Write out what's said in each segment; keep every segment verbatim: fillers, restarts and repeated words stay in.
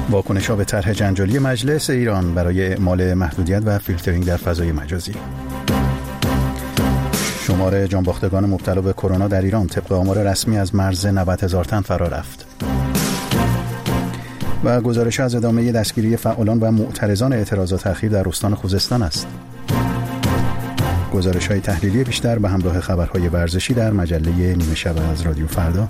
واکنش‌ها به طرح جنجالی مجلس ایران برای اعمال محدودیت و فیلترینگ در فضای مجازی. شمار جانباختگان مبتلا به کرونا در ایران طبق آمار رسمی از مرز نود هزار تن فرا رفت. و گزارش از ادامه دستگیری فعالان و معترضان اعتراضات اخیر در استان خوزستان است. گزارش‌های تحلیلی بیشتر به همراه خبرهای ورزشی در مجله نیمه شب از رادیو فردا.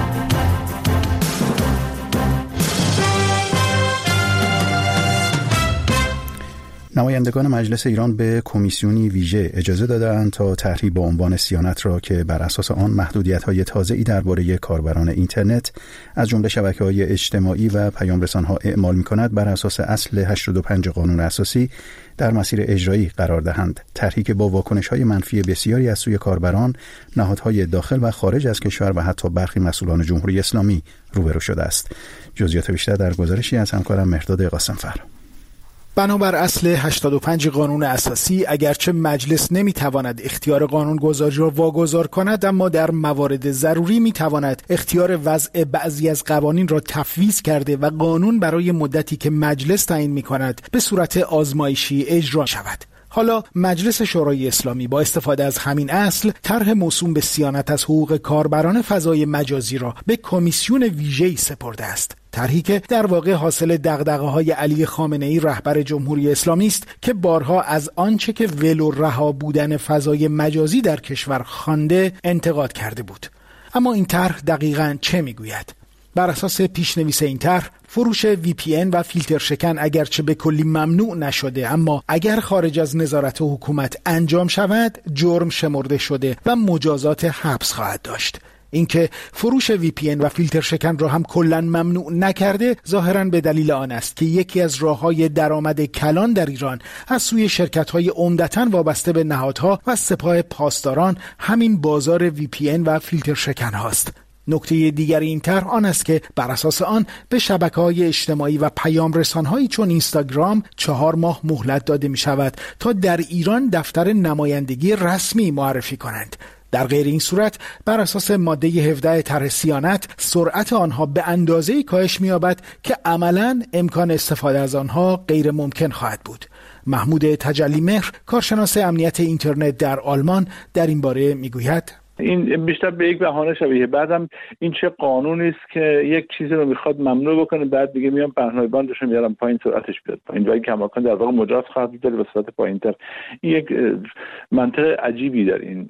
نمایندگان مجلس ایران به کمیسیونی ویژه اجازه دادند تا طرحی با عنوان صیانت را که بر اساس آن محدودیت‌های تازه‌ای درباره کاربران اینترنت از جمله شبکه‌های اجتماعی و پیام‌رسان‌ها اعمال می‌کند بر اساس اصل هشتاد و پنج قانون اساسی در مسیر اجرایی قرار دهند. طرحی که با واکنش‌های منفی بسیاری از سوی کاربران، نهادهای داخل و خارج از کشور و حتی برخی مسئولان جمهوری اسلامی روبرو شده است. جزئیات بیشتر در گزارشی از همکارم مهرداد قاسم‌فر. بنابر اصل هشتاد و پنج قانون اساسی، اگرچه مجلس نمیتواند اختیار قانونگذاری را واگذار کند، اما در موارد ضروری میتواند اختیار وضع بعضی از قوانین را تفویض کرده و قانون برای مدتی که مجلس تعیین میکند به صورت آزمایشی اجرا شود. حالا مجلس شورای اسلامی با استفاده از همین اصل طرح موسوم به صیانت از حقوق کاربران فضای مجازی را به کمیسیون ویژه‌ای سپرده است. طرحی که در واقع حاصل دغدغه‌های علی خامنه‌ای رهبر جمهوری اسلامی است که بارها از آنچه که ول و رها بودن فضای مجازی در کشور خوانده انتقاد کرده بود. اما این طرح دقیقاً چه میگوید؟ بر اساس پیشنویس این طرح، فروش وی پی ان و فیلتر شکن اگرچه به کلی ممنوع نشده، اما اگر خارج از نظارت حکومت انجام شود جرم شمرده شده و مجازات حبس خواهد داشت. اینکه فروش وی پی ان و فیلتر شکن را هم کلاً ممنوع نکرده ظاهراً به دلیل آن است که یکی از راه‌های درآمد کلان در ایران از سوی شرکت‌های عمدتاً وابسته به نهادها و سپاه پاسداران همین بازار وی پی ان و فیلتر شکن هاست. نکته دیگر این طرح آن است که بر اساس آن به شبکه‌های اجتماعی و پیام رسان‌هایی چون اینستاگرام چهار ماه مهلت داده می شود تا در ایران دفتر نمایندگی رسمی معرفی کنند. در غیر این صورت بر اساس ماده هفده طرح صیانت سرعت آنها به اندازه‌ای کاهش می‌یابد که عملاً امکان استفاده از آنها غیر ممکن خواهد بود. محمود تجلیمهر، کارشناس امنیت اینترنت در آلمان، در این باره می‌گوید: این بیشتر به یک بهانه شبیه. بعدم این چه قانونی است که یک چیزی رو میخواد ممنوع بکنه، بعد دیگه میام پهنای باندش میارم پایین، سرعتش بیاد پایین، جایی کماکان در واقع مجاز خواهد بود به صورت پایینتر. این یک منطق عجیبی در این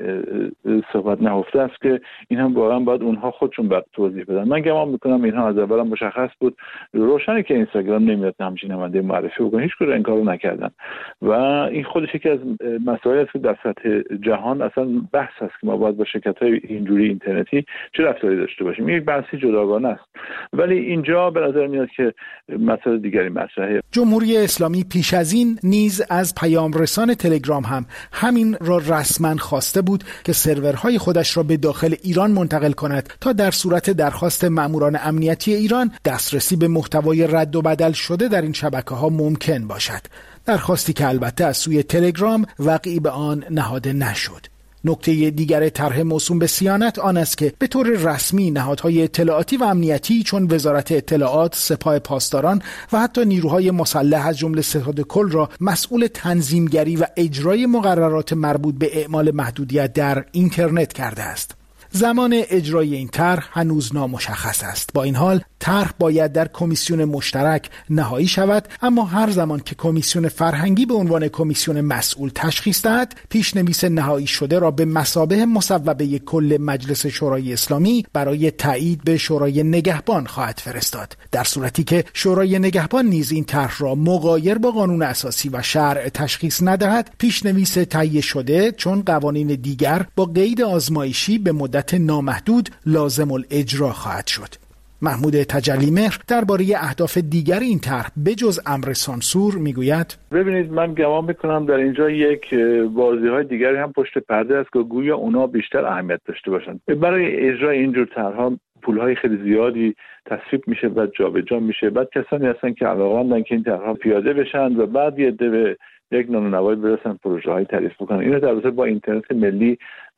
صحبت نهفته است که این هم واقعا باید اونها خودشون بعد توضیح بدن. من گمان میکنم اینها از اول مشخص بود، روشنه که اینستاگرام نمیاد همچین نماینده معرفی بکنه، هیچ کدوم انکارو نکردن و این خودش یکی از مسائلی است که در سطح جهان اصلا بحث است که ما باید با شرکت‌های اینجوری اینترنتی چه رفتاری داشته باشیم. این یک بحثی جداگانه است، ولی اینجا به نظر میاد که مسئله دیگری مطرحه. جمهوری اسلامی پیش از این نیز از پیام رسان تلگرام هم همین را رسما خواسته بود که سرورهای خودش را به داخل ایران منتقل کند تا در صورت درخواست ماموران امنیتی ایران دسترسی به محتوای رد و بدل شده در این شبکه‌ها ممکن باشد. درخواستی که البته از سوی تلگرام وقعی به آن نهاده نشد. نکته دیگر طرح موسوم به صیانت آن است که به طور رسمی نهادهای اطلاعاتی و امنیتی چون وزارت اطلاعات، سپاه پاسداران و حتی نیروهای مسلح از جمله ستاد کل را مسئول تنظیمگری و اجرای مقررات مربوط به اعمال محدودیت در اینترنت کرده است. زمان اجرای این طرح هنوز نامشخص است. با این حال طرح باید در کمیسیون مشترک نهایی شود، اما هر زمان که کمیسیون فرهنگی به عنوان کمیسیون مسئول تشخیص دهد، پیشنویس نهایی شده را به مثابه مصوبه کل مجلس شورای اسلامی برای تایید به شورای نگهبان خواهد فرستاد. در صورتی که شورای نگهبان نیز این طرح را مغایر با قانون اساسی و شرع تشخیص ندهد، پیشنویس تهیه شده چون قوانین دیگر با قید آزمایشی به مدت نامحدود لازم الاجرا خواهد شد. محمود تجلیمهر درباره اهداف دیگر این طرح بجز امر سانسور میگوید: ببینید، من گمان میکنم در اینجا یک بازی‌های دیگری هم پشت پرده است که گویا اونا بیشتر اهمیت داشته باشند. برای اجرای اینجور طرح‌ها پول‌های خیلی زیادی تصفیه میشه و جابجا میشه. بعد کسانی هستن که علاقه‌مندن که این طرح‌ها پیاده بشن و بعد یه عده به یک نانونوایی برسن پروژه‌های تعریف بکنن. اینو در رابطه با اینترنت ملی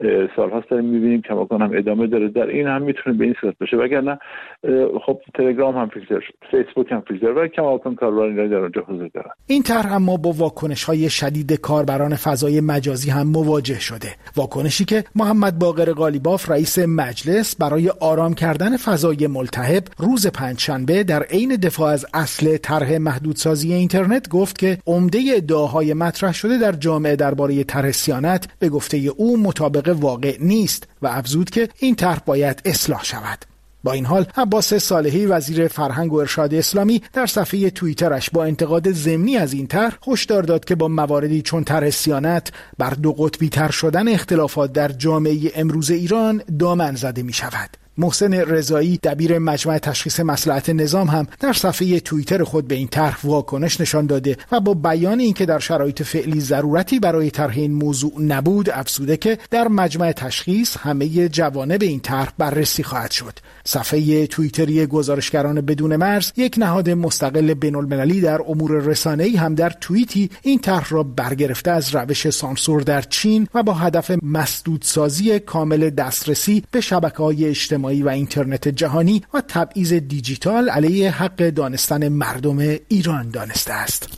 سال‌هاست داریم می‌بینیم کماکان هم ادامه داره. در این هم میتونه به این صورت بشه، وگرنه خب تلگرام هم فیلتر شد، فیسبوک هم فیلتر و کماکان کاربران در اونجا حضور دارن. این طرح اما با واکنش‌های شدید کاربران فضای مجازی هم مواجه شده. واکنشی که محمد باقر قالیباف رئیس مجلس برای آرام کردن فضای ملتهب روز پنجشنبه در عین دفاع از اصل طرح محدودسازی اینترنت گفت که عمده ادعاهای مطرح شده در جامعه درباره طرح صیانت به گفته او مطابق واقع نیست و افزود که این طرح باید اصلاح شود. با این حال عباس صالحی وزیر فرهنگ و ارشاد اسلامی در صفحه توییترش با انتقاد ضمنی از این طرح هشدار داد که با مواردی چون طرح صیانت بر دو قطبی تر شدن اختلافات در جامعه امروز ایران دامن زده می شود. محسن رضایی دبیر مجمع تشخیص مصلحت نظام هم در صفحه توییتر خود به این طرح واکنش نشان داده و با بیان اینکه در شرایط فعلی ضرورتی برای طرح این موضوع نبود افزوده که در مجمع تشخیص همه جوانب این طرح بررسی خواهد شد. صفحه توییتری گزارشگران بدون مرز یک نهاد مستقل بین‌المللی در امور رسانه‌ای هم در توییتی این طرح را برگرفته از روش سانسور در چین و با هدف مسدودسازی کامل دسترسی به شبکه‌های اجتماعی و اینترنت جهانی و تبعیض دیجیتال علیه حق دانستن مردم ایران دانسته است.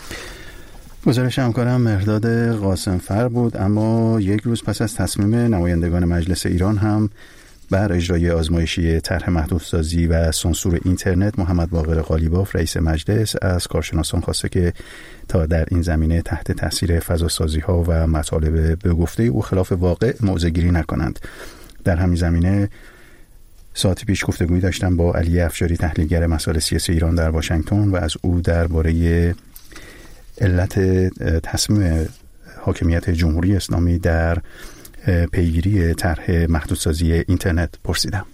گزارش همکارم مهرداد قاسمفر بود. اما یک روز پس از تصمیم نمایندگان مجلس ایران هم بر اجرای آزمایشی طرح محدودسازی و سانسور اینترنت، محمد باقر قالیباف رئیس مجلس از کارشناسان خواسته که تا در این زمینه تحت تاثیر فضاسازی ها و مطالب به گفته او خلاف واقع موضع‌گیری نکنند. در همین زمینه ساعتی پیش گفتگویی داشتم با علی افشاری تحلیلگر مسائل سیاسی ایران در واشنگتن و از او درباره علت تصمیم حاکمیت جمهوری اسلامی در پیگیری طرح محدودسازی اینترنت پرسیدم.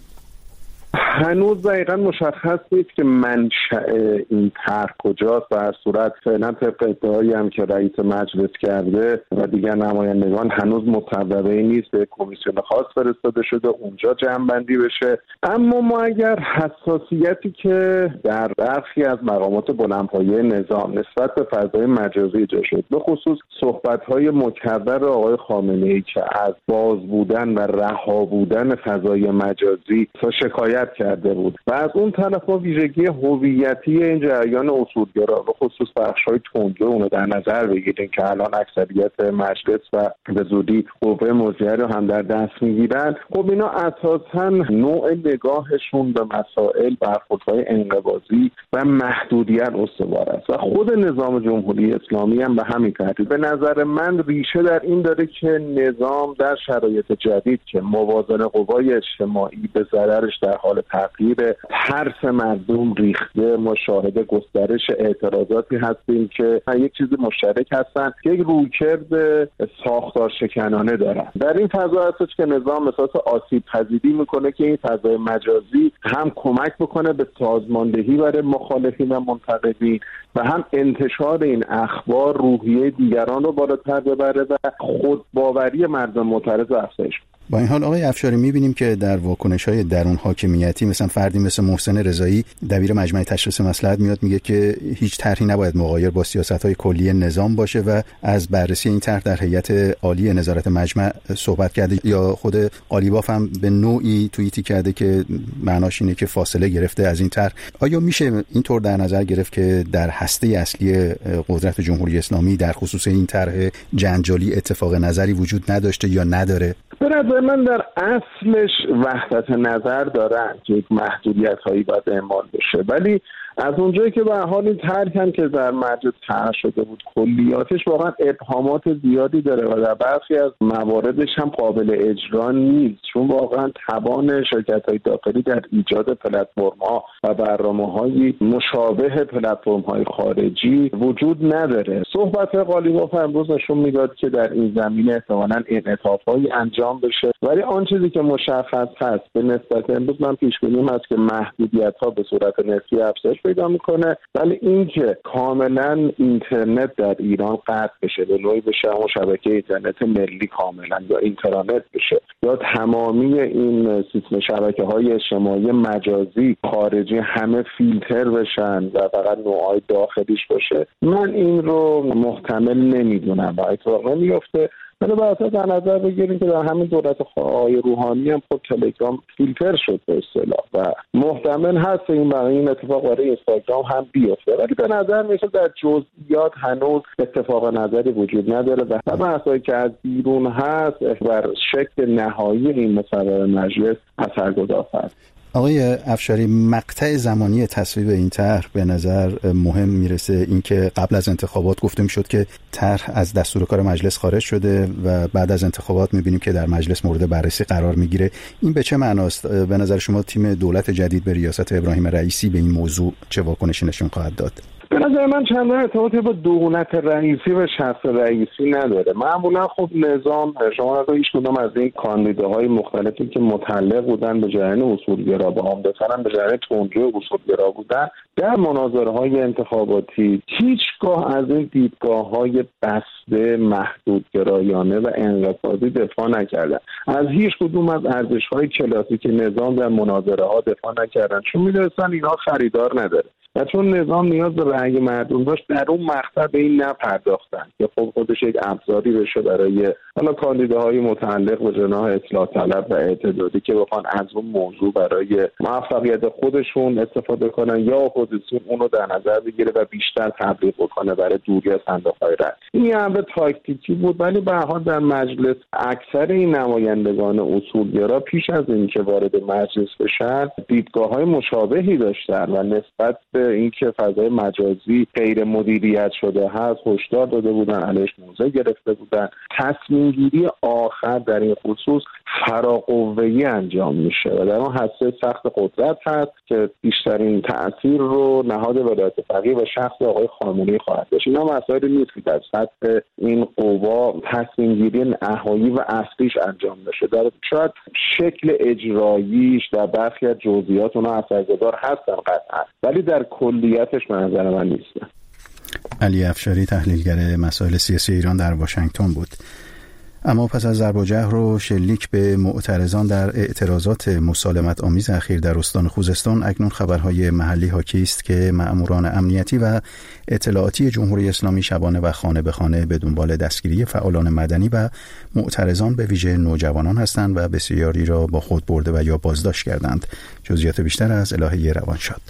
هنوز دقیقا مشخص نیست که منشأ این طرح کجاست و هر صورت فعلا طبق ادعایی هم که رئیس مجلس کرده و دیگر نمایندگان هنوز مطوعی نیست، به کمیسیون خاص فرستاده شده اونجا جمع‌بندی بشه. اما ما اگر حساسیتی که در برخی از مقامات بلندپایه نظام نسبت به فضای مجازی ایجاد شد، به خصوص صحبت‌های مکرر آقای خامنه‌ای که از باز بودن و رها بودن فضای مجازی تا شکایت کرده بود و از اون طرف ما ویژگی هویتی این جریان اصولگرا به خصوص بخش‌های تندرو اونو در نظر بگیریم که الان اکثریت مجلس و به زودی قوه مجریه رو هم در دست میگیرن. خب اینا اساساً نوع نگاهشون به مسائل برخوردهای انقباضی و محدودیت استوار است و خود نظام جمهوری اسلامی هم به همین ترتیب به نظر من ریشه در این داره که نظام در شرایط جدید که موازنه قوای اجتماعی به ضررش در حال تغییر، ترس مردم ریخته، ما شاهد گسترش اعتراضاتی هستیم که یک چیز مشترک هستن که یک رویکرد ساختار شکنانه دارن. در این فضا هستش که نظام احساس آسیب پذیری میکنه که این فضای مجازی هم کمک بکنه به سازماندهی برای مخالفین و منتقدین و هم انتشار این اخبار روحیه دیگران رو بالاتر ببره و خودباوری مردم معترض افزایش. با این حال آقای افشاری می‌بینیم که در واکنش‌های درون حاکمیتی مثلا فردی مثل محسن رضایی دبیر مجمع تشخیص مصلحت میاد میگه که هیچ طرحی نباید مغایر با سیاست‌های کلی نظام باشه و از بررسی این طرح در هیئت عالی نظارت مجمع صحبت کرده. یا خود قالیباف هم به نوعی توییتی کرده که معناش اینه که فاصله گرفته از این طرح. آیا میشه اینطور در نظر گرفت که در هسته اصلی قدرت جمهوری اسلامی در خصوص این طرح جنجالی اتفاق نظری وجود نداشته یا نداره؟ به نظر من در اصلش وحدت نظر دارن که یک محدودیت هایی باید اعمال بشه، ولی از اونجایی که به حال این طرح که در مجلس طرح شده بود کلیاتش واقعا ابهامات زیادی داره و در برخی از مواردش هم قابل اجرا نیست، چون واقعا توان شرکت‌های داخلی در ایجاد پلتفرم‌ها و برنامه‌های مشابه پلتفرم‌های خارجی وجود نداره. صحبت قالیباف امروز نشون میداد که در این زمینه احتمالاً انعطاف‌هایی انجام بشه، ولی آن چیزی که مشخص هست به نسبت امروز من پیش‌بینیم هست که محدودیت‌ها به صورت نسبی افزایش پیدا میکنه، ولی اینکه کاملا اینترنت در ایران قطع بشه، به نوعی بشه اون شبکه اینترنت ملی کاملا یا اینترنت بشه یا تمامی این سیستم شبکه‌های اجتماعی مجازی خارجی همه فیلتر بشن و فقط نوعای داخلیش باشه، من این رو محتمل نمیدونم و اتفاقا میفته. ولی باید در نظر بگیریم که در همین دولت آقای روحانی هم خود تلگرام فیلتر شد به اصطلاح و محتمل هست این برای این اتفاق برای اینستاگرام هم بیفته، ولی به نظر میاد در جزئیات هنوز اتفاق نظری وجود نداره و بحثایی که از بیرون هست بر شکل نهایی این مصوبه مجلس اثرگذار است. آقای افشاری، مقطع زمانی تصویب این طرح به نظر مهم میرسه، اینکه قبل از انتخابات گفته میشد که طرح از دستور کار مجلس خارج شده و بعد از انتخابات میبینیم که در مجلس مورد بررسی قرار میگیره. این به چه معناست؟ به نظر شما تیم دولت جدید به ریاست ابراهیم رئیسی به این موضوع چه واکنشی نشون خواهد داد؟ به نظر من چندان ارتباطی با دولت رئیسی و شخص رئیسی نداره. معمولا خب نظام، شما از هیچ کدوم از این کاندیداهای مختلفی که متعلق بودن به جریان اصولگرا و عمدتاً به جریان تندرو اصولگرا بودن در مناظره‌های انتخاباتی هیچگاه از این دیدگاه‌های بسته، محدودگرایانه و انقسامی دفاع نکردن. از هیچ کدوم از ارزش‌های کلاسیک نظام در مناظره‌ها دفاع نکردن، چون می‌دونستن اینا خریدار نداره. و چون نظام نیاز به رأی مردم داشت در اون مقطع به این نپرداختن که خب خودش یک ابزاری بشه برای حالا کاندیداهای متعلق به جناح اصلاح طلب و اعتدالی که بخوان از اون موضوع برای موفقیت خودشون استفاده کنن یا اپوزیسیون اون رو در نظر بگیره و بیشتر تبلیغ بکنه برای دوری از صندوق‌های رأی. این امر تاکتیکی بود، ولی به هر حال در مجلس اکثر این نمایندگان اصولگرا پیش از اینکه وارد مجلس بشن دیدگاه‌های مشابهی داشتن و نسبت به اینکه فضای مجازی غیر مدیریت شده هست هشدار داده بودن، علیش موضع گرفته بودن. تصمیم گیری آخر در این خصوص فراقوه‌ای انجام میشه و در اون حساسیت سخت قدرت هست که بیشترین تأثیر رو نهاد ولایت فقیه و شخص آقای خامنه‌ای خواهد داشت. اینا مسائلی نیست که در سطح این قوا تصمیم گیری نهایی و اصلیش انجام بشه. در شاید شکل اجراییش در برخی از جزئیات اونها اثرگذار هستن قطعا، ولی در کلیتش به نظر من نیستن. علی افشاری، تحلیلگر مسائل سیاسی ایران، در واشنگتن بود. اما پس از ضرب و جرح و شلیک به معترضان در اعتراضات مسالمت آمیز اخیر در استان خوزستان، اکنون خبرهای محلی حاکی است که مأموران امنیتی و اطلاعاتی جمهوری اسلامی شبانه و خانه به خانه به دنبال دستگیری فعالان مدنی و معترضان به ویژه نوجوانان هستند و بسیاری را با خود برده و یا بازداشت کردند. جزئیات بیشتر از الهه روانشاد.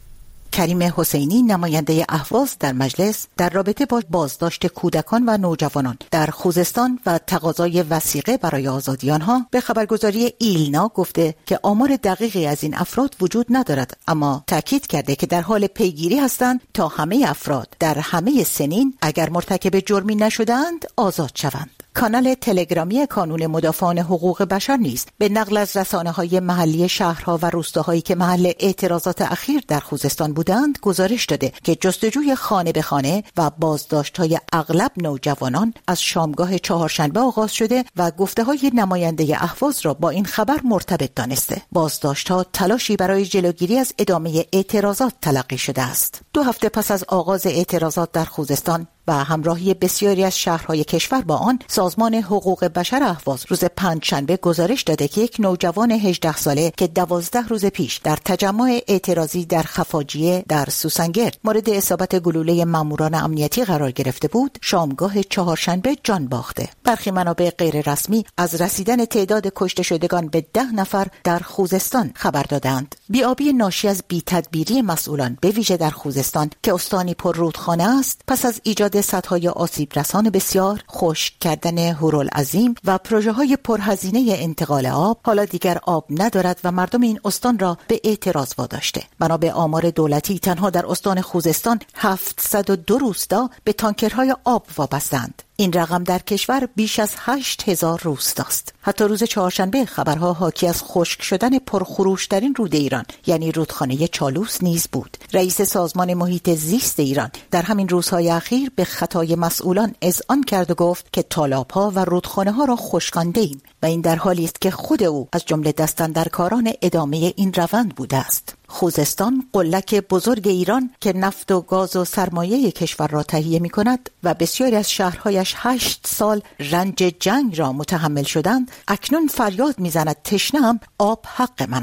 کریم حسینی، نماینده اهواز در مجلس، در رابطه با بازداشت کودکان و نوجوانان در خوزستان و تقاضای وثیقه برای آزادی آنها به خبرگزاری ایلنا گفته که آمار دقیقی از این افراد وجود ندارد، اما تاکید کرده که در حال پیگیری هستند تا همه افراد در همه سنین اگر مرتکب جرمی نشدند آزاد شوند. کانال تلگرامی کانون مدافعان حقوق بشر نیز به نقل از رسانه‌های محلی شهرها و روستاهایی که محل اعتراضات اخیر در خوزستان بودند گزارش داده که جستجوی خانه به خانه و بازداشت‌های اغلب نوجوانان از شامگاه چهارشنبه آغاز شده و گفته‌های نماینده اهواز را با این خبر مرتبط دانسته. بازداشت‌ها تلاشی برای جلوگیری از ادامه اعتراضات تلقی شده است. دو هفته پس از آغاز اعتراضات در خوزستان و همراهی بسیاری از شهرهای کشور با آن، سازمان حقوق بشر اهواز روز پنجشنبه گزارش داده که یک نوجوان هجده ساله که دوازده روز پیش در تجمع اعتراضی در خفاجیه در سوسنگرد مورد اصابت گلوله ماموران امنیتی قرار گرفته بود، شامگاه چهارشنبه جان باخته. برخی منابع غیر رسمی از رسیدن تعداد کشته شدگان به ده نفر در خوزستان خبر دادند. بی‌آبی ناشی از بی‌تدبیری مسئولان به ویژه در خوزستان که استانی پر رودخانه است، پس از ایجاد سدهای آسیب رسان بسیار، خشک کردن هورالعظیم و پروژه های پرهزینه انتقال آب، حالا دیگر آب ندارد و مردم این استان را به اعتراض واداشته. بنا به آمار دولتی تنها در استان خوزستان هفتصد و دو روستا به تانکرهای آب وابستند. این رقم در کشور بیش از هشت هزار روستاست. حتی روز چهارشنبه خبرها حاکی از خشک شدن پرخروشترین رود ایران یعنی رودخانه چالوس نیز بود. رئیس سازمان محیط زیست ایران در همین روزهای اخیر به خطای مسئولان اذعان کرد و گفت که تالاب‌ها و رودخانه‌ها را خشکانده ایم و این در حالی است که خود او از جمله دستاندرکاران ادامه این روند بوده است. خوزستان، قلک بزرگ ایران که نفت و گاز و سرمایه کشور را تهیه می کند و بسیاری از شهرهایش هشت سال رنج جنگ را متحمل شدند، اکنون فریاد می زند تشنه‌ام، آب حق من است.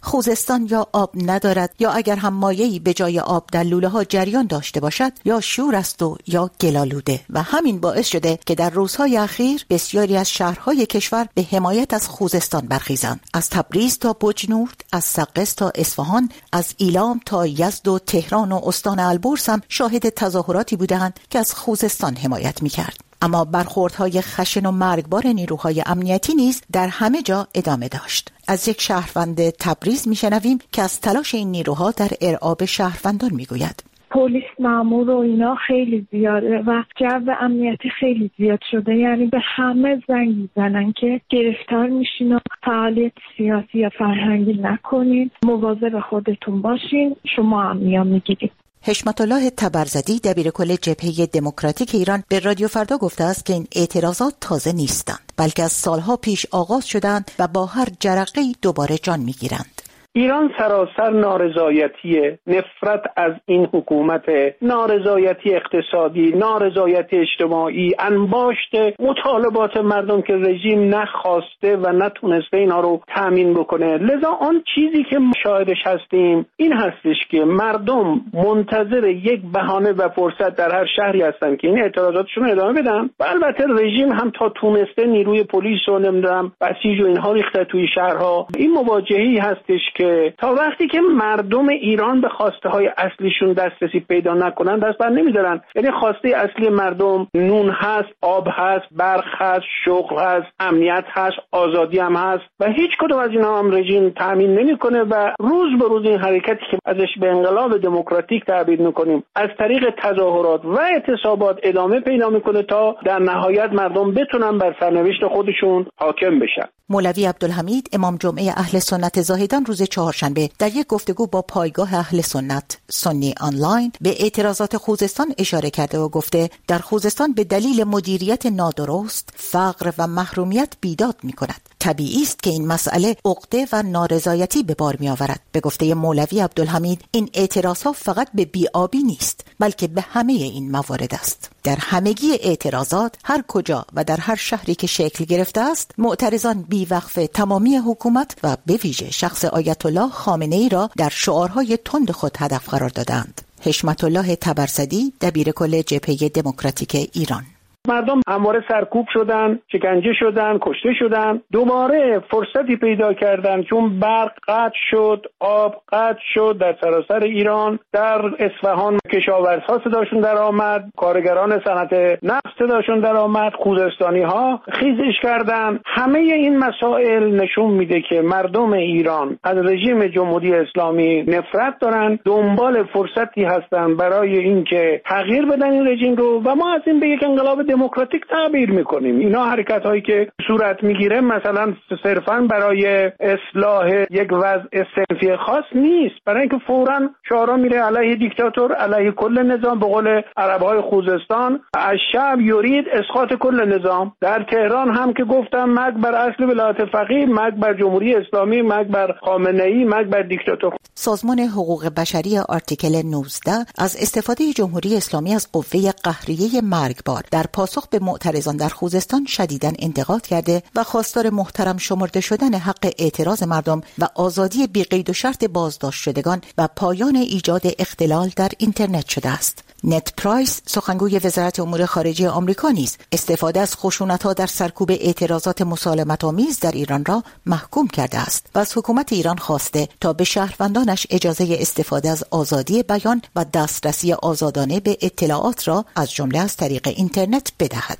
خوزستان یا آب ندارد یا اگر هم مایعی به جای آب در لوله ها جریان داشته باشد یا شور است و یا گلالوده و همین باعث شده که در روزهای اخیر بسیاری از شهرهای کشور به حمایت از خوزستان برخیزند. از تبریز تا بجنورد، از سقز تا اصفهان، از ایلام تا یزد و تهران و استان البرز هم شاهد تظاهراتی بودند که از خوزستان حمایت می‌کرد. اما برخوردهای خشن و مرگبار نیروهای امنیتی نیز در همه جا ادامه داشت. از یک شهروند تبریز میشنویم که از تلاش این نیروها در ارعاب شهروندان میگوید. پلیس مامور و اینا خیلی زیاده و جو امنیتی خیلی زیاد شده، یعنی به همه زنگ میزنن که گرفتار میشین و فعالیت سیاسی یا فرهنگی نکنین، مواظب خودتون باشین، شما هم میان میگیرید. حشمت الله تبرزدی دبیرکل جبهه دموکراتیک ایران به رادیو فردا گفته است که این اعتراضات تازه نیستند، بلکه از سالها پیش آغاز شدند و با هر جرقه‌ای دوباره جان میگیرند. ایران سراسر نارضایتی، نفرت از این حکومت، نارضایتی اقتصادی، نارضایتی اجتماعی، انباشت مطالبات مردم که رژیم نخواسته و نتونسته اینا رو تامین بکنه. لذا آن چیزی که شاهدش هستیم این هستش که مردم منتظر یک بهانه و فرصت در هر شهری هستن که این اعتراضاتشون ادامه بدن و البته رژیم هم تا تونسته نیروی پلیس رو نمیدونم بسیج و اینها ریخته توی شهرها. این مواجهه‌ای هستش که تا وقتی که مردم ایران به خواسته های اصلیشون دسترسی پیدا نکنن دست بر نمیدارن. یعنی خواسته اصلی مردم نون هست، آب هست، برق هست، شغل هست، امنیت هست، آزادی هم هست و هیچ کدوم از اینا هم رژیم تامین نمیکنه و روز به روز این حرکتی که ازش به انقلاب دموکراتیک تعبیر میکنیم از طریق تظاهرات و اعتصابات ادامه پیدا میکنه تا در نهایت مردم بتونن بر سرنوشت خودشون حاکم بشن. مولوی عبدالحمید امام جمعه اهل سنت زاهدان روز چهارشنبه در یک گفتگو با پایگاه اهل سنت سنی آنلاین به اعتراضات خوزستان اشاره کرده و گفته در خوزستان به دلیل مدیریت نادرست، فقر و محرومیت بیداد می کند. طبیعی است که این مسئله عقده و نارضایتی به بار می آورد. به گفته مولوی عبدالحمید این اعتراضها فقط به بی‌آبی نیست بلکه به همه این موارد است. در همگی اعتراضات هر کجا و در هر شهری که شکل گرفته است معترضان بی‌وقف تمامی حکومت و به ویژه شخص آیت الله خامنه‌ای را در شعارهای تند خود هدف قرار دادند. حشمت الله تبرزدی دبیرکل جبهه دموکراتیک ایران: مردم همواره سرکوب شدن، شکنجه شدن، کشته شدن، دوباره فرصتی پیدا کردن چون برق قطع شد، آب قطع شد در سراسر ایران. در اصفهان کشاورزها صداشون در آمد، کارگران صنعت نفت صداشون در آمد، خوزستانی ها خیزش کردن. همه این مسائل نشون میده که مردم ایران از رژیم جمهوری اسلامی نفرت دارن، دنبال فرصتی هستن برای اینکه تغییر بدن این رژیم رو و ما از این به یک انقلاب دموکراتیک تعبیر میکنیم. اینا حرکت هایی که صورت میگیره مثلا صرفا برای اصلاح یک وضع صنفی خاص نیست، برای اینکه فوراً شعارا میره علیه دیکتاتور، علیه کل نظام. به قول عربهای خوزستان الشعب یرید اسقاط کل نظام. در تهران هم که گفتم مرگ بر اصل ولایت فقیه، مرگ بر جمهوری اسلامی، مرگ بر خامنه‌ای، مرگ بر دیکتاتور. سازمان حقوق بشری آرتیکل نوزده از استفاده جمهوری اسلامی از قوه قهریه مرگبار در پاسخ به معترضان در خوزستان شدیداً انتقاد کرده و خواستار محترم شمرده شدن حق اعتراض مردم و آزادی بی قید و شرط بازداشت شدگان و پایان ایجاد اختلال در اینترنت شده است. نت پرایس سخنگوی وزارت امور خارجه آمریکا نیز استفاده از خشونت‌ها در سرکوب اعتراضات مسالمت‌آمیز در ایران را محکوم کرده است و از حکومت ایران خواسته تا به شهروندانش اجازه استفاده از آزادی بیان و دسترسی آزادانه به اطلاعات را از جمله از طریق اینترنت بدهد.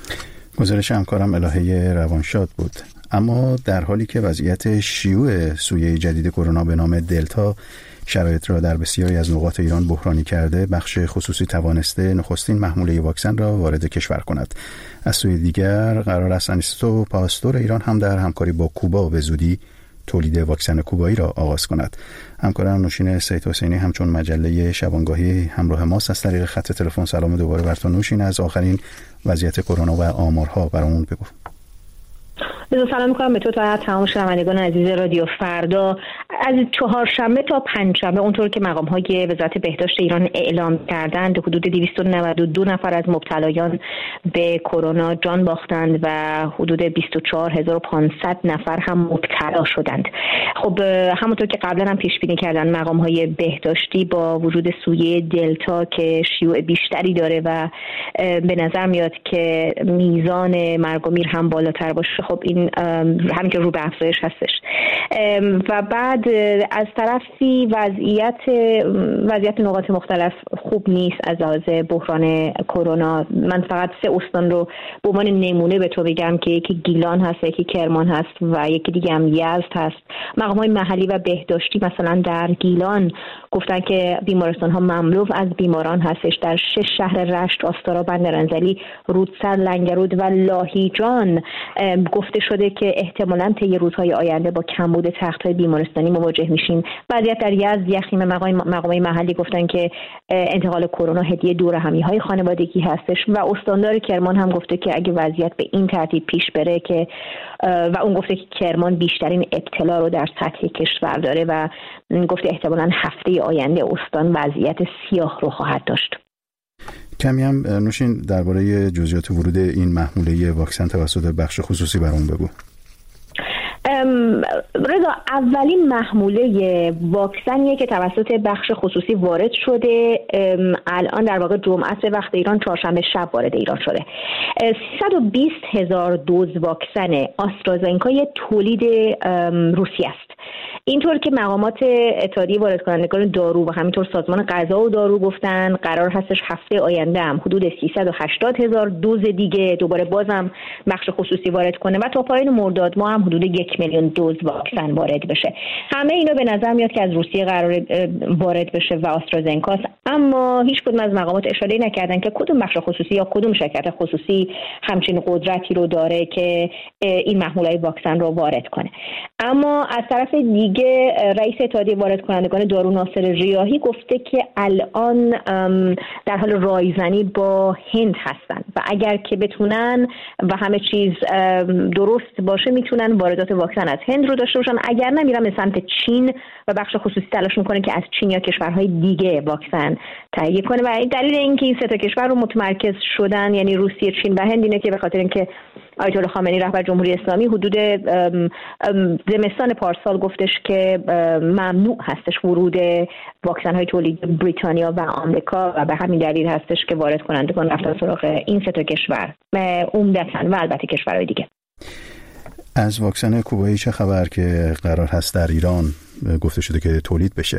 گزارش همکارم الهه روانشاد بود. اما در حالی که وضعیت شیوع سویه جدید کرونا به نام دلتا شرایط را در بسیاری از نقاط ایران بحرانی کرده، بخش خصوصی توانسته نخستین محموله واکسن را وارد کشور کند. از سوی دیگر قرار است انیستو پاستور ایران هم در همکاری با کوبا به زودی تولید واکسن کوبایی را آغاز کند. همکارم نوشین سید حسینی همچون مجله شبانگاهی همراه ماست. از طریق خط تلفن سلام دوباره بر تو نوشین. از آخرین وضعیت کرونا و آمارها برامون بگو. بذار سلام میکنم به تو تا تمام شنوندگان عزیز رادیو فردا. از چهارشنبه تا پنجشنبه اونطور که مقام‌های وزارت بهداشت ایران اعلام کردند حدود دویست و نود و دو نفر از مبتلایان به کرونا جان باختند و حدود بیست و چهار هزار و پانصد نفر هم مبتلا شدند. خب همونطور که قبلا هم پیش بینی کردن مقام‌های بهداشتی با وجود سویه دلتا که شیوع بیشتری داره و به نظر میاد که میزان مرگ و میر هم بالاتر باشه، خب این همین که رو به افزایش هستش. و بعد از طرفی وضعیت وضعیت نقاط مختلف خوب نیست از لحاظ بحران کرونا. من فقط سه استان رو به عنوان نمونه به تو بگم که یکی گیلان هست، یکی کرمان هست و یکی دیگه هم یزد هست. مقام‌های محلی و بهداشتی مثلا در گیلان گفتن که بیمارستان ها مملو از بیماران هستش. در شش شهر رشت، آستارا، بندرانزلی، رودسر، لنگرود و لاهیجان گفته شده که احتمالاً طی روزهای آینده با کمبود تخت‌های بیمارستانی مواجه میشیم. وضعیت در یزد یخیم مقامات محلی گفتن که انتقال کرونا هدیه دور همی‌های خانوادگی هستش و استاندار کرمان هم گفته که اگه وضعیت به این ترتیب پیش بره که و اون گفته که کرمان بیشترین ابتلا رو در سطح کشور داره و گفته احتمالاً هفته آینده استان وضعیت سیاه رو خواهد داشت. کمی هم نوشین درباره جزئیات ورود این محموله واکسن توسط بخش خصوصی برام بگو. رضا، اولین محموله واکسنیه که توسط بخش خصوصی وارد شده. الان در واقع جمعه به وقت ایران چهارشنبه شب وارد ایران شده. سیصد و بیست هزار دوز واکسن آسترازنکا تولید روسیه است. اینطور که مقامات اتحادیه وارد کنندگان دارو و همینطور سازمان غذا و دارو گفتن قرار هستش هفته آینده هم حدود سیصد و هشتاد هزار دوز دیگه دوباره بازم بخش خصوصی وارد کنه و تا پایان مرداد ماه هم حدود یک میلیون دوز واکسن وارد بشه. همه اینا به نظر میاد که از روسیه قرار وارد بشه و آسترازنکا، اما هیچ کدوم از مقامات اشاره نکردن که کدوم بخش خصوصی یا کدوم شرکت خصوصی همچین قدرتی رو داره که این محموله واکسن رو وارد کنه. اما از طرف دیگه رئیس اتحادیه وارد کنندگان دارو ناصر ریاحی گفته که الان در حال رایزنی با هند هستن و اگر که بتونن و همه چیز درست باشه میتونن واردات واکسن از هند رو داشته باشن، اگر نه میرن به سمت چین و بخش خصوصی تلاش میکنه که از چین یا کشورهای دیگه واکسن تهیه کنه. و دلیل اینکه این سه تا کشور رو متمرکز شدن یعنی روسیه، چین و هند اینه که به خاطر اینکه آیت الله خامنه‌ای رهبر جمهوری اسلامی حدود زمستان پارسال گفتش که ممنوع هستش ورود واکسن‌های تولید بریتانیا و آمریکا و به همین دلیل هستش که وارد کنندگان رفتن سراغ این سه تا کشور عمدتاً و البته کشورهای دیگه. از واکسن کوبایی چه خبر که قرار هست در ایران گفته شده که تولید بشه؟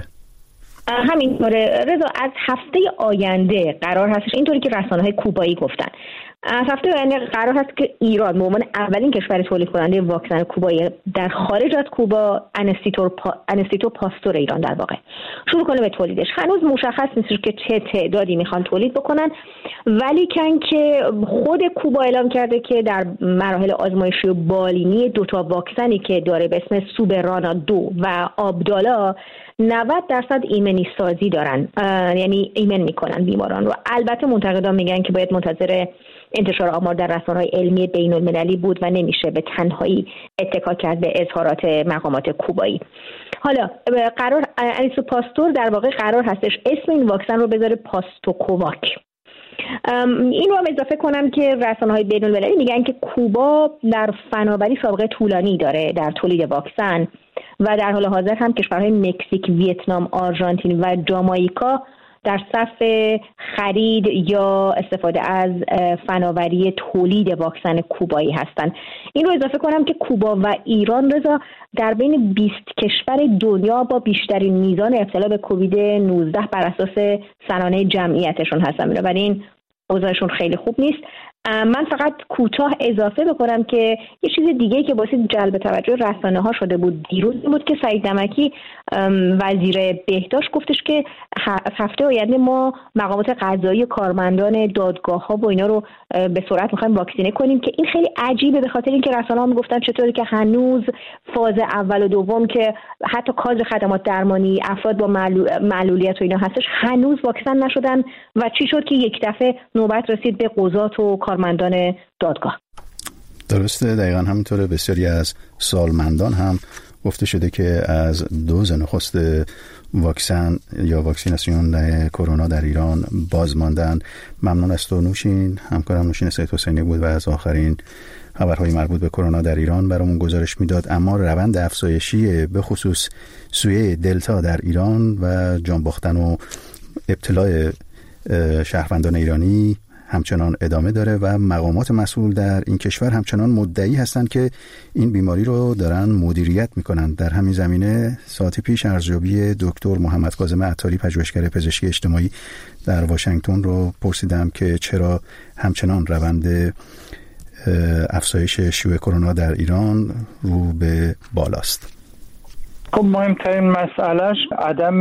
همینطوره رضا، از هفته آینده قرار هستش، اینطوری که رسانه‌های کوبایی گفتن، از هفته آینده قرار هست که ایران به عنوان اولین کشور تولید کننده واکسن کوبایی در خارج از کوبا انستیتو پاستور ایران در واقع شروع کنه به تولیدش. هنوز مشخص نیست که چه تعدادی میخوان تولید بکنن، ولی کن که خود کوبا اعلام کرده که در مراحل آزمایشی و بالینی دو تا واکسنی که داره به اسم سوبرانا دو و آبدالا نود درصد ایمنی سازی دارن، یعنی ایمن میکنن بیماران رو. البته منتقدان میگن که باید منتظر انتشار آمار در رسانه‌های علمی بین‌المللی بود و نمیشه به تنهایی اتکا کرد به اظهارات مقامات کوبایی. حالا قرار انیسو پاستور در واقع قرار هستش اسم این واکسن رو بذاره پاستوکوواک. این رو هم اضافه کنم که رسانه‌های بین‌المللی میگن که کوبا در فناوری سابقه طولانی داره در تولید واکسن و در حال حاضر هم کشورهای مکزیک، ویتنام، آرژانتین و جامائیکا در صف خرید یا استفاده از فناوری تولید واکسن کوبایی هستند. این رو اضافه کنم که کوبا و ایران رضا در بین بیست کشور دنیا با بیشترین میزان ابتلا به کووید نوزده بر اساس سنانه جمعیتشون هستن، بنابراین اوضاعشون خیلی خوب نیست. من فقط کوتاه اضافه بکنم که یه چیز دیگه که باعث جلب توجه رسانه‌ها شده بود دیروز بود که سعید نمکی وزیر بهداشت گفتش که هفته آینده ما مقامات قضایی و کارمندان دادگاه‌ها و اینا رو به سرعت می‌خوایم واکسینه کنیم، که این خیلی عجیبه به خاطر اینکه رسانه‌ها میگفتن چطوری که هنوز فاز اول و دوم که حتی کادر خدمات درمانی، افراد با معلولیت و اینا هستش هنوز واکسن نشدن و چی شد که یک دفعه نوبت رسید به قضات و کارمندان دادگاه. درسته، دقیقا همینطوره. بسیاری از سالمندان هم گفته شده که از دوز نخست واکسن یا واکسیناسیون کرونا در ایران باز ماندن. ممنون از تو نوشین. همکارم نوشین سید حسینی بود و از آخرین خبرهای مربوط به کرونا در ایران برامون گزارش میداد. اما روند افزایشی به خصوص سویه دلتا در ایران و جان باختن و ابتلاع شهروندان ایرانی همچنان ادامه داره و مقامات مسئول در این کشور همچنان مدعی هستند که این بیماری رو دارن مدیریت میکنن. در همین زمینه ساعت پیش ارزیابی دکتر محمد کاظم عطاری پژوهشگر پزشکی اجتماعی در واشنگتن رو پرسیدم که چرا همچنان روند افزایش شیوع کرونا در ایران رو به بالاست. خب مهمترین مسئلهش عدم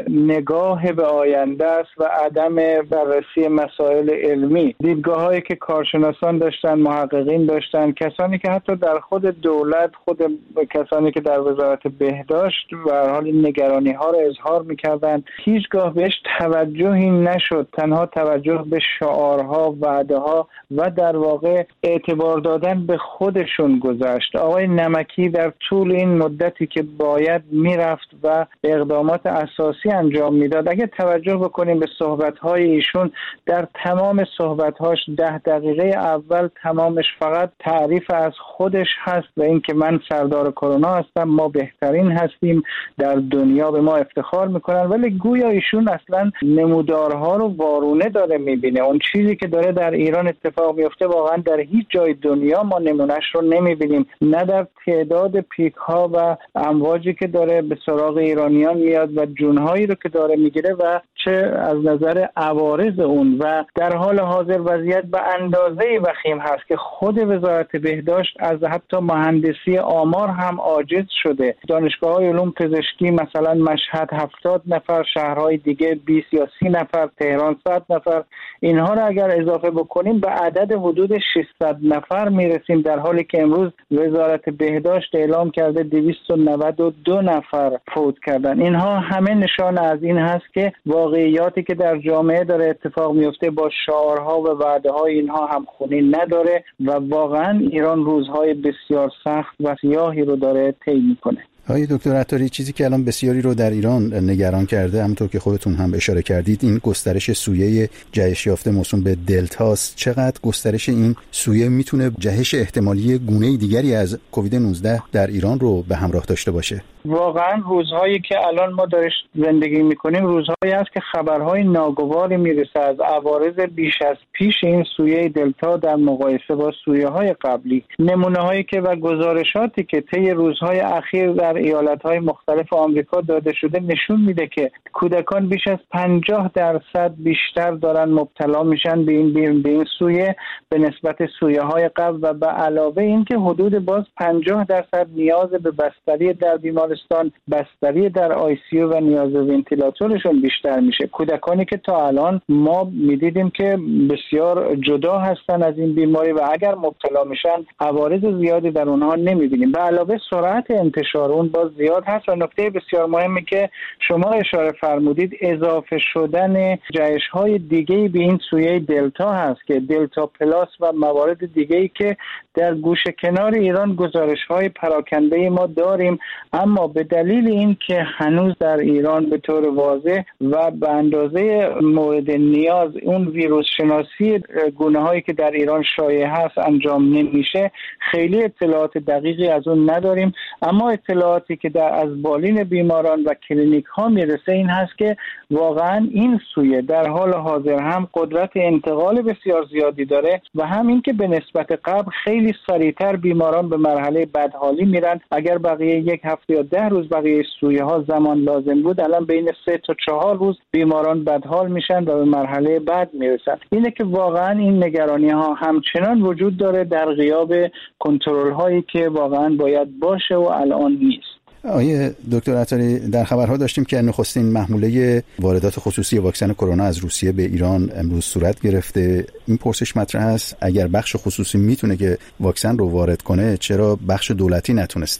نگاه به آینده است و عدم بررسی مسائل علمی. دیدگاه‌هایی که کارشناسان داشتن، محققین داشتن، کسانی که حتی در خود دولت، خود کسانی که در وزارت بهداشت به هر حال نگرانی‌ها را اظهار می‌کردن، هیچگاه بهش توجهی نشد. تنها توجه به شعارها، وعده‌ها و در واقع اعتبار دادن به خودشون گذشت. آقای نمکی در طول این مدتی که باید میرفت و اقدامات اساسی انجام میداد، اگه توجه بکنیم به صحبت‌های ایشون، در تمام صحبت‌هاش ده دقیقه اول تمامش فقط تعریف از خودش هست و اینکه من سردار کرونا هستم، ما بهترین هستیم در دنیا، به ما افتخار میکنن، ولی گویا ایشون اصلا نمودارها رو وارونه داره میبینه. اون چیزی که داره در ایران اتفاق میفته واقعا در هیچ جای دنیا ما نمونهش رو نمیبینیم، نه در تعداد پیک ها و امواجی که داره به سراغ ایرانیان میاد و جونهایی رو که داره میگیره و چه از نظر عوارض اون. و در حال حاضر وضعیت به اندازه‌ای وخیم هست که خود وزارت بهداشت از حتی مهندسی آمار هم عاجز شده. دانشگاه‌های علوم پزشکی مثلا مشهد هفتاد نفر، شهرهای دیگه بیست یا سی نفر، تهران صد نفر، اینها رو اگر اضافه بکنیم به عدد حدود ششصد نفر میرسیم، در حالی که امروز وزارت بهداشت اعلام کرده دویست و نود و دو نفر فوت کردن. اینها همه نشان از این هست که واقعیاتی که در جامعه داره اتفاق میفته با شعارها و وعده‌های اینها همخوانی نداره و واقعا ایران روزهای بسیار سخت و سیاهی رو داره طی میکنه. آقای دکتر عطاری، چیزی که الان بسیاری رو در ایران نگران کرده، همونطور که خودتون هم اشاره کردید، این گسترش سویه جهش یافته موسوم به دلتاست. چقدر گسترش این سویه میتونه جهش احتمالی گونه دیگری از کووید نوزده در ایران رو به همراه داشته باشه؟ واقعا روزهایی که الان ما دارش زندگی میکنیم روزهایی است که خبرهای ناگواری میرسه از عوارض بیش از پیش این سویه دلتا در مقایسه با سویه های قبلی. نمونه هایی که و گزارشاتی که طی روزهای اخیر در ایالت‌های مختلف آمریکا داده شده نشون میده که کودکان بیش از پنجاه درصد بیشتر دارن مبتلا میشن به این به این سویه به نسبت سویه های قبل و به علاوه این که حدود باز پنجاه درصد نیاز به بستری در بیمارستان، بستری در آی سی یو و نیاز به ونتیلاتورشون بیشتر میشه. کودکانی که تا الان ما میدیدیم که بسیار جدا هستن از این بیماری و اگر مبتلا میشن عوارض زیادی در اونها نمیبینیم. به علاوه سرعت انتشار اون باز زیاد هست و نکته بسیار مهمی که شما اشاره فرمودید اضافه شدن جهش‌های دیگه‌ای به این سویه دلتا هست که دلتا پلاس و موارد دیگه‌ای که در گوشه کنار ایران گزارش‌های پراکنده ما داریم، اما به دلیل این که هنوز در ایران به طور واضح و به اندازه مورد نیاز اون ویروس شناسی گونه‌هایی که در ایران شایع هست انجام نمیشه، خیلی اطلاعات دقیقی از اون نداریم. اما اطلاعاتی که در از بالین بیماران و کلینیک ها میرسه این هست که واقعا این سویه در حال حاضر هم قدرت انتقال بسیار زیادی داره و هم این که به نسبت قبل خیلی سریعتر بیماران به مرحله بدحالی میرن. اگر بقیه یک هفته یا ده روز بقیه سویه ها زمان لازم بود، الان بین سه تا چهار روز بیماران بدحال میشن و به مرحله بعد میرسن. اینه که واقعا این نگرانی ها همچنان وجود داره در غیاب کنترل هایی که واقعا باید باشه و الان نیست. آقای دکتر عطاری، در خبرها داشتیم که نخستین محموله واردات خصوصی واکسن کرونا از روسیه به ایران امروز صورت گرفته. این پرسش مطرح است اگر بخش خصوصی میتونه که واکسن رو وارد کنه، چرا بخش دولتی نتونسته؟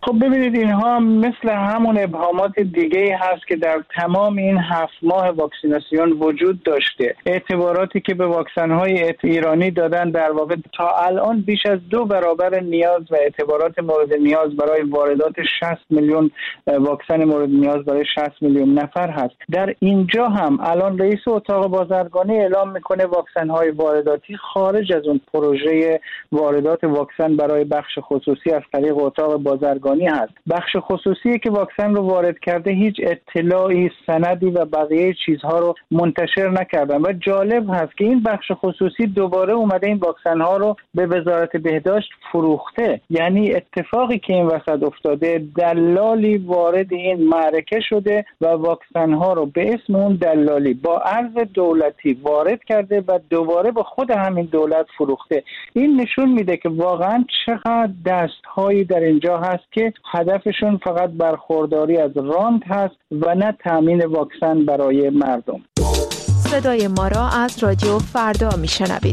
خب ببینید اینها مثل همون ابهامات دیگه هست که در تمام این هفت ماه واکسیناسیون وجود داشته. اعتباراتی که به واکسن‌های ایرانی دادن در واقع تا الان بیش از دو برابر نیاز و اعتبارات مورد نیاز برای واردات شصت میلیون واکسن مورد نیاز برای شصت میلیون نفر هست. در اینجا هم الان رئیس اتاق بازرگانی اعلام میکنه واکسن‌های وارداتی خارج از اون پروژه واردات واکسن برای بخش خصوصی از طریق اتاق بازرگانی هست. بخش خصوصی که واکسن رو وارد کرده هیچ اطلاعی، سندی و بقیه چیزها رو منتشر نکردن و جالب هست که این بخش خصوصی دوباره اومده این واکسن ها رو به وزارت بهداشت فروخته. یعنی اتفاقی که این وسط افتاده، دلالی وارد این معرکه شده و واکسن ها رو به اسم اون دلالی با ارز دولتی وارد کرده و دوباره به خود همین دولت فروخته. این نشون میده که واقعا چقدر دستهایی در اینجا هست که هدفشون فقط برخورداری از رانت هست و نه تامین واکسن برای مردم. صدای ما را از رادیو فردا میشنوید.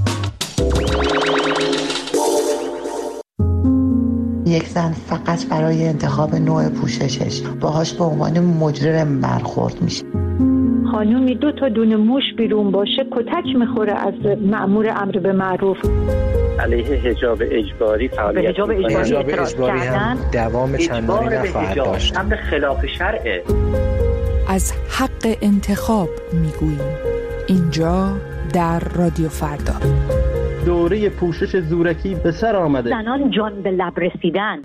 یک زن فقط برای انتخاب نوع پوششش باهاش به عنوان مجرم برخورد میشه. خانومی دو تا دونه موش بیرون باشه کتک میخوره از مأمور امر به معروف. علیه حجاب اجباری فعالیت حجاب اجباری, حجاب اجباری هم دوام چندانی نخواهد داشت. هم به خلاف شرعه. از حق انتخاب میگوییم اینجا در رادیو فردا. دوره پوشش زورکی به سر آمده. زنان جان به لب رسیدن.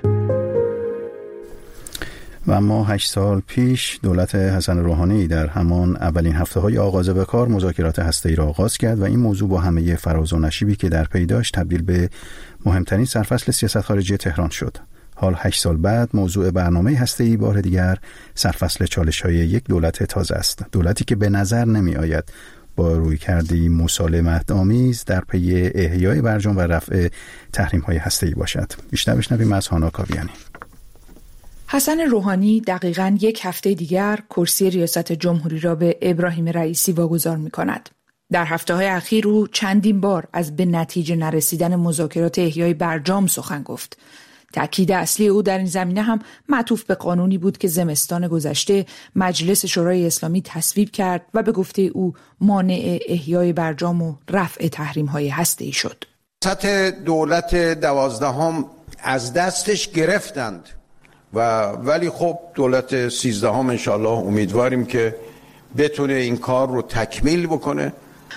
و اما هشت سال پیش دولت حسن روحانی در همان اولین هفته‌های آغاز به کار مذاکرات هسته‌ای را آغاز کرد و این موضوع با همه فراز و نشیبی که در پی داشت تبدیل به مهمترین سرفصل سیاست خارجی تهران شد. حال هشت سال بعد موضوع برنامه هسته‌ای بار دیگر سرفصل چالش‌های یک دولت تازه است. دولتی که به نظر نمی‌آید با رویکردی مسالمت‌آمیز در پی احیای برجام و رفع تحریم‌های هسته‌ای باشد. بیشتر بشنویم از هانا کاویانی. حسن روحانی دقیقاً یک هفته دیگر کرسی ریاست جمهوری را به ابراهیم رئیسی واگذار می‌کند. در هفته‌های اخیر او چندین بار از به نتیجه نرسیدن مذاکرات احیای برجام سخن گفت. تأکید اصلی او در این زمینه هم معطوف به قانونی بود که زمستان گذشته مجلس شورای اسلامی تصویب کرد و به گفته او مانع احیای برجام و رفع تحریم‌های هسته‌ای شد. سطح دولت دوازدهم از دستش گرفتند و ولی خب دولت سیزدهم انشالله امیدواریم که بتونه این کار رو تکمیل بکنه.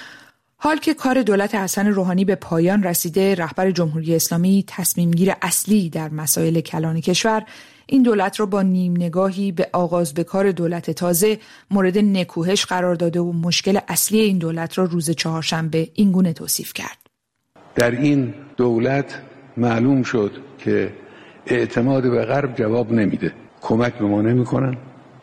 حال که کار دولت حسن روحانی به پایان رسیده، رهبر جمهوری اسلامی تصمیمگیر اصلی در مسائل کلان کشور، این دولت را با نیم نگاهی به آغاز به کار دولت تازه مورد نکوهش قرار داده و مشکل اصلی این دولت را روز چهارشنبه این گونه توصیف کرد. در این دولت معلوم شد که اعتماد به غرب جواب نمیده، کمک به ما نمیکنن،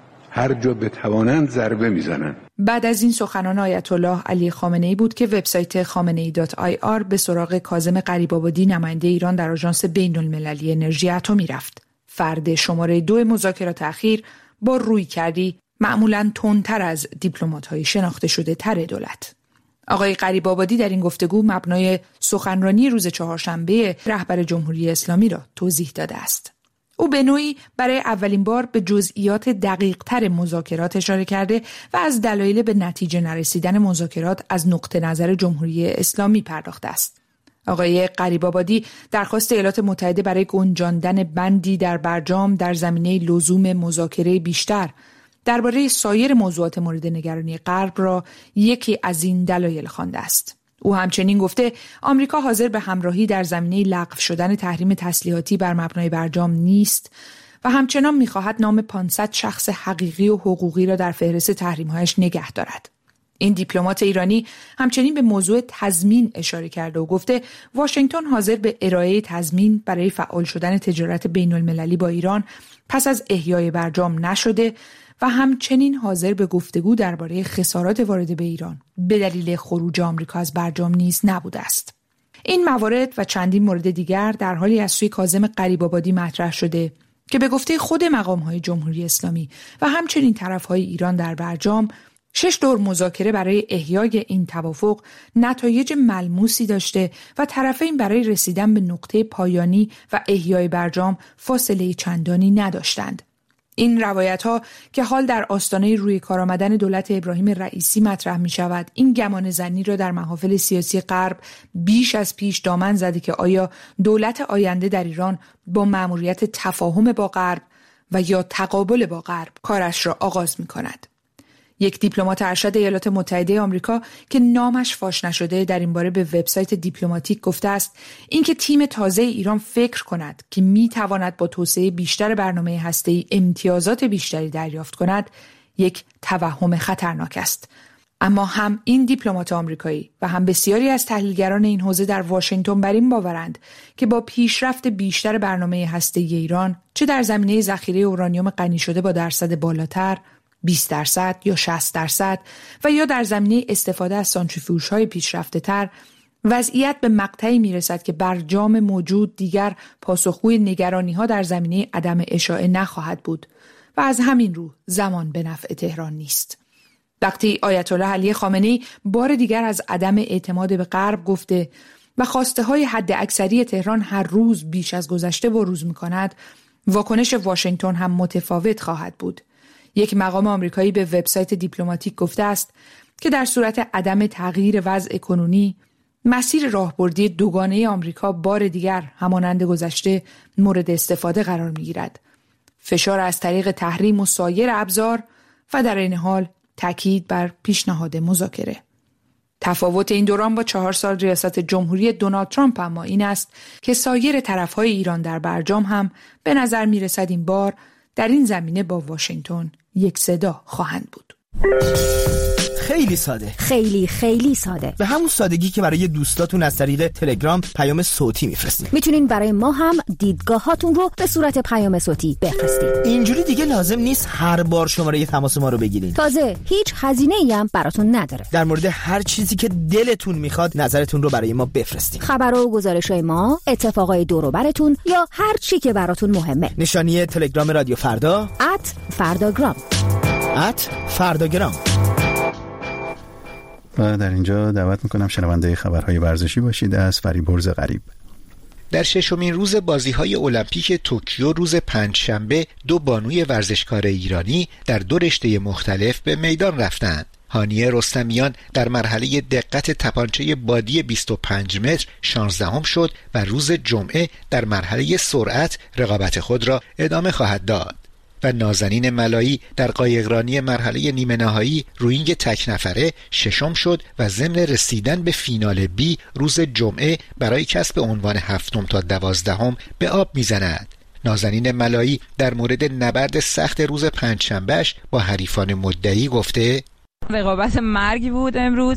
هر جا بتوانند ضربه میزنن. بعد از این سخنان آیت الله علی خامنه‌ای بود که وبسایت خامنه‌ای دات آی آر به سراغ کاظم غریب‌آبادی نماینده ایران در آژانس بین‌المللی انرژی اتمی رفت. فرد شماره دو مذاکرات اخیر با رویکردی معمولاً تندتر از دیپلمات‌های شناخته شده تر دولت. آقای غریب‌آبادی در این گفتگو مبنای سخنرانی روز چهارشنبه رهبر جمهوری اسلامی را توضیح داده است. او به نوعی برای اولین بار به جزئیات دقیق‌تر مذاکرات اشاره کرده و از دلایل به نتیجه نرسیدن مذاکرات از نقطه نظر جمهوری اسلامی پرداخته است. آقای غریب‌آبادی درخواست ایالات متحده برای گنجاندن بندی در برجام در زمینه لزوم مذاکره بیشتر درباره سایر موضوعات مورد نگرانی غرب را یکی از این دلایل خوانده است. او همچنین گفته آمریکا حاضر به همراهی در زمینه لغو شدن تحریم تسلیحاتی بر مبنای برجام نیست و همچنان می‌خواهد نام پانصد شخص حقیقی و حقوقی را در فهرست تحریم‌هایش نگه دارد. این دیپلمات ایرانی همچنین به موضوع تضمین اشاره کرده و گفته واشنگتن حاضر به ارائه تضمین برای فعال شدن تجارت بین‌المللی با ایران پس از احیای برجام نشده و همچنین حاضر به گفتگو درباره خسارات وارده به ایران به دلیل خروج آمریکا از برجام نیز نبوده است. این موارد و چندین مورد دیگر در حالی از سوی کاظم غریب‌آبادی مطرح شده که به گفته خود مقام‌های جمهوری اسلامی و همچنین طرف‌های ایران در برجام شش دور مذاکره برای احیای این توافق نتایج ملموسی داشته و طرفین برای رسیدن به نقطه پایانی و احیای برجام فاصله چندانی نداشتند. این روایت‌ها که حال در آستانه روی کار آمدن دولت ابراهیم رئیسی مطرح می‌شود، این گمان زنی را در محافل سیاسی غرب بیش از پیش دامن زده که آیا دولت آینده در ایران با مأموریت تفاهم با غرب و یا تقابل با غرب کارش را آغاز می‌کند. یک دیپلمات ارشد ایالات متحده آمریکا که نامش فاش نشده در این باره به وبسایت دیپلماتیک گفته است اینکه تیم تازه ایران فکر کند که می‌تواند با توسعه بیشتر برنامه هسته‌ای امتیازات بیشتری دریافت کند یک توهم خطرناک است. اما هم این دیپلمات آمریکایی و هم بسیاری از تحلیلگران این حوزه در واشنگتن بر این باورند که با پیشرفت بیشتر برنامه هسته‌ای ایران، چه در زمینه ذخیره اورانیوم غنی شده با درصد بالاتر بیست درصد یا شصت درصد و یا در زمینه استفاده از سانتریفیوژهای پیشرفته تر، وضعیت به مقطعی میرسد که برجام موجود دیگر پاسخگوی نگرانی‌ها در زمینه عدم اشاعه نخواهد بود و از همین رو زمان به نفع تهران نیست. وقتی آیت الله علی خامنه‌ای بار دیگر از عدم اعتماد به غرب گفته و خواسته های حد اکثری تهران هر روز بیش از گذشته بروز می‌کند، واکنش واشنگتن هم متفاوت خواهد بود. یک مقام آمریکایی به وبسایت دیپلماتیک گفته است که در صورت عدم تغییر وضع کنونی، مسیر راهبردی دوگانه آمریکا بار دیگر همانند گذشته مورد استفاده قرار می‌گیرد. فشار از طریق تحریم و سایر ابزار و در این حال تاکید بر پیشنهاد مذاکره. تفاوت این دوران با چهار سال ریاست جمهوری دونالد ترامپ اما این است که سایر طرف‌های ایران در برجام هم به نظر می‌رسد این بار در این زمینه با واشنگتن یک صدا خواهند بود. خیلی ساده، خیلی خیلی ساده، به همون سادگی که برای دوستاتون از طریق تلگرام پیام صوتی میفرستید. میتونین برای ما هم دیدگاهاتون رو به صورت پیام صوتی بفرستید. اینجوری دیگه لازم نیست هر بار شماره تماس ما رو بگیرین. تازه هیچ هزینه‌ای هم براتون نداره. در مورد هر چیزی که دلتون میخواد نظرتون رو برای ما بفرستید. خبر و گزارش‌های ما، اتفاقای دور و براتون یا هر چی که براتون مهمه. نشانی تلگرام رادیو فردا ات فرداگرام ات فرداگرام. و در اینجا دعوت میکنم شنونده خبرهای ورزشی باشید از فریبرز غریب. در ششمین روز بازی‌های المپیک توکیو روز پنجشنبه دو بانوی ورزشکار ایرانی در دو رشته مختلف به میدان رفتند. هانیه رستمیان در مرحله دقت تپانچه بادی بیست و پنج متر شانزدهم شد و روز جمعه در مرحله سرعت رقابت خود را ادامه خواهد داد. و نازنین ملایی در قایقرانی مرحله نیمه نهایی روینگ تک نفره ششم شد و ضمن رسیدن به فینال بی روز جمعه برای کسب عنوان هفتم تا دوازدهم به آب میزند. نازنین ملایی در مورد نبرد سخت روز پنجشنبهش با حریفان مدعی گفته رقابت مرگی بود امروز.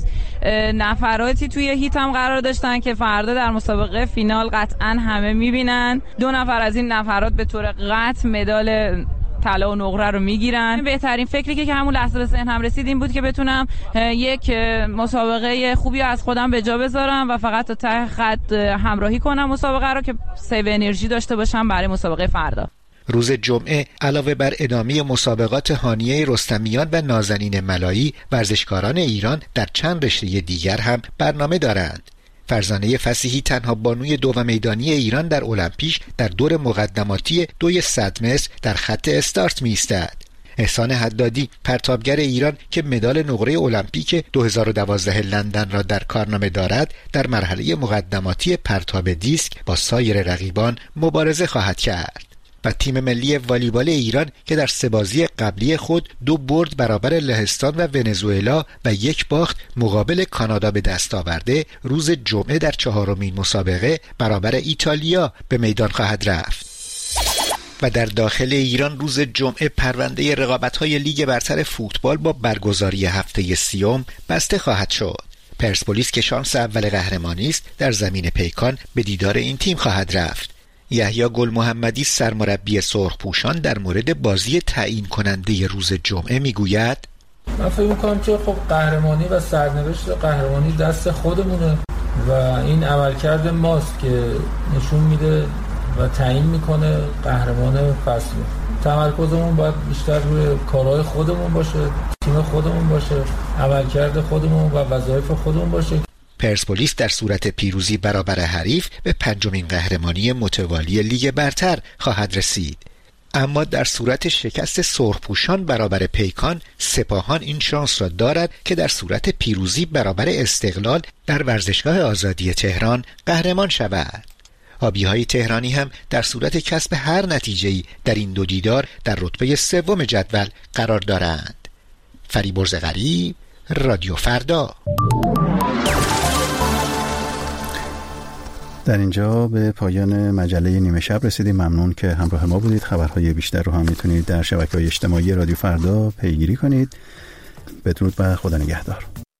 نفراتی توی هیت هم قرار داشتن که فردا در مسابقه فینال قطعا همه میبینن. دو نفر از این نفرات به طور قطع مدال طلا و نقره رو میگیرن. بهترین فکری که همون لحظه به ذهنم رسید این بود که بتونم یک مسابقه خوبی از خودم به جا بذارم و فقط تا ته خط همراهی کنم مسابقه رو که سیو انرژی داشته باشم برای مسابقه فردا. روز جمعه علاوه بر ادامه مسابقات هانیه رستمیان و نازنین ملایی، ورزشکاران ایران در چند رشته دیگر هم برنامه دارند. فرزانه فصیحی تنها بانوی دو میدانی ایران در المپیک در دور مقدماتی دوی صد متر در خط استارت می ایستد. احسان حدادی پرتابگر ایران که مدال نقره المپیک دو هزار و دوازده لندن را در کارنامه دارد، در مرحله مقدماتی پرتاب دیسک با سایر رقیبان مبارزه خواهد کرد. و تیم ملی والیبال ایران که در سه بازی قبلی خود دو برد برابر لهستان و ونزوئلا و یک باخت مقابل کانادا به دست آورده، روز جمعه در چهارمین مسابقه برابر ایتالیا به میدان خواهد رفت. و در داخل ایران روز جمعه پرونده رقابت‌های لیگ برتر فوتبال با برگزاری هفته سیوم بسته خواهد شد. پرسپولیس که شانس اول قهرمانی است در زمین پیکان به دیدار این تیم خواهد رفت. یحیی گل محمدی سرمربی سرخپوشان در مورد بازی تعیین کننده روز جمعه میگوید من فکر می‌کنم که خب قهرمانی و سرنوشت قهرمانی دست خودمونه و این عملکرد ماست که نشون میده و تعیین میکنه قهرمان فصل. تمرکزمون باید بیشتر روی کارهای خودمون باشه، تیم خودمون باشه، عملکرد خودمون و وظایف خودمون باشه. پرسپولیس در صورت پیروزی برابر حریف به پنجمین قهرمانی متوالی لیگ برتر خواهد رسید. اما در صورت شکست سرخپوشان برابر پیکان، سپاهان این شانس را دارد که در صورت پیروزی برابر استقلال در ورزشگاه آزادی تهران قهرمان شود. آبی‌های تهرانی هم در صورت کسب هر نتیجه‌ای در این دو دیدار در رتبه سوم جدول قرار دارند. فریبرز غریب، رادیو فردا. در اینجا به پایان مجله نیمه شب رسیدیم. ممنون که همراه ما بودید. خبرهای بیشتر رو هم میتونید در شبکه‌های اجتماعی رادیو فردا پیگیری کنید. بدرود و خدا نگهدار.